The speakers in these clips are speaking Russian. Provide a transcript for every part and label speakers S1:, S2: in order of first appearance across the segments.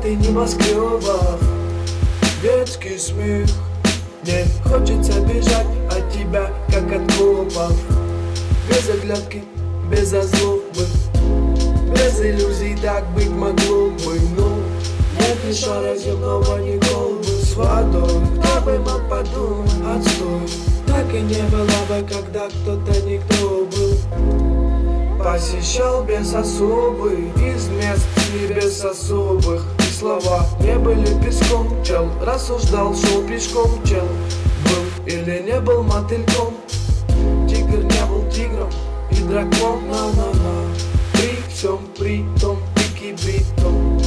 S1: высоты небоскребов, детский смех. Мне хочется бежать от тебя, как от копов. Без оглядки, без озлобы, без иллюзий так быть могло бы. Но нет ни шара земного, ни колбы с водой. Кто бы мог подумать, отстой. Так и не было бы, когда кто-то никто был. Посещал без особый, из мест не без особых. И слова не были песком, чел рассуждал, шел пешком, чел был или не был мотыльком. Тигр не был тигром и дракон, на-на-на. При всем при том, пики бритом.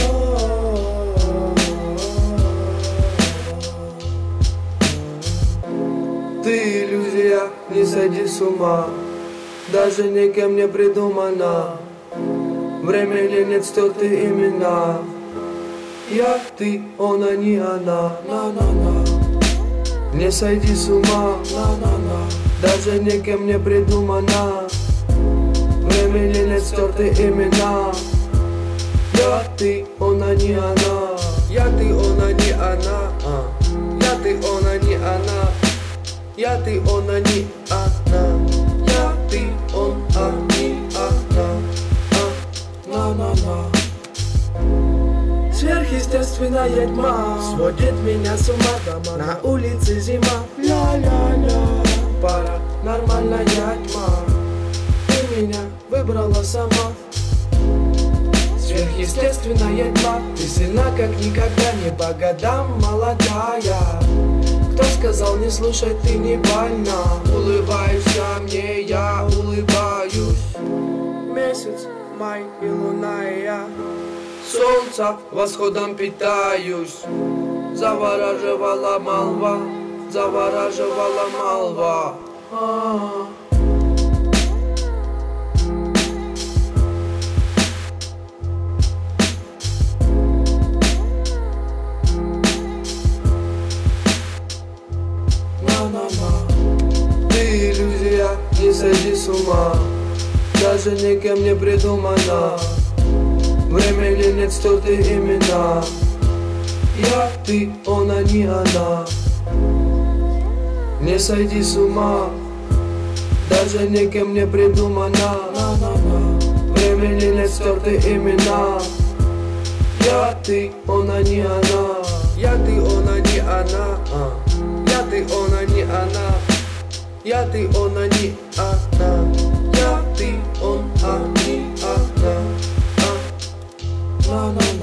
S1: Ты иллюзия, не сойди с ума, даже никем не придумана. Время или нет, стерты имена. Я, ты, он, а не она, на-на-на. Не сойди с ума, на-на-на, даже никем не придумана. Время или нет, стерты имена. Я, ты, он, а не она. Я, ты, он, а не она. Я, ты, он, а не она. Я, ты, он, а не она. Я, ты, он, а не она. На-на-на. Сверхъестественная тьма сводит меня с ума дома. На улице зима, ля-ля-ля. Паранормальная тьма, ты меня выбрала сама. Сверхъестественная тьма, ты сильна как никогда, не по годам молодая. Кто сказал не слушай, ты не больна? Улыбаешься мне, я улыбаюсь. Месяц, май и луна и я солнца восходом питаюсь. Завораживала молва, завораживала молва. Ты иллюзия, не сойди с ума, даже никем не придумана. Время или нет, стерты имена. Я, ты, он, а не она. Не сойди с ума, даже никем не придумана. Время или нет, стерты имена. Я, ты, он, а не она. Я, ты, он, а не она. Я, ты, он, а не она. Я, ты, он, а не она. Я, ты, он, а не она. На-на-на.